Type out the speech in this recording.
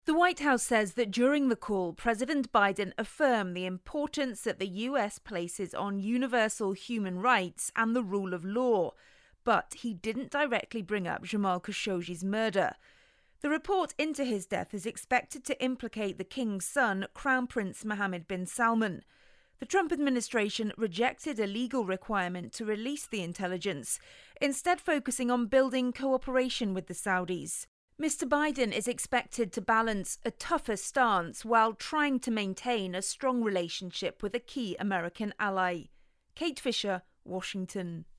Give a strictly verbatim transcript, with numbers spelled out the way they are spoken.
The White House says that during the call, President Biden affirmed the importance that the U S places on universal human rights and the rule of law, but he didn't directly bring up Jamal Khashoggi's murder. The report into his death is expected to implicate the king's son, Crown Prince Mohammed bin Salman. The Trump administration rejected a legal requirement to release the intelligence, instead focusing on building cooperation with the Saudis. Mister Biden is expected to balance a tougher stance while trying to maintain a strong relationship with a key American ally. Kate Fisher, Washington.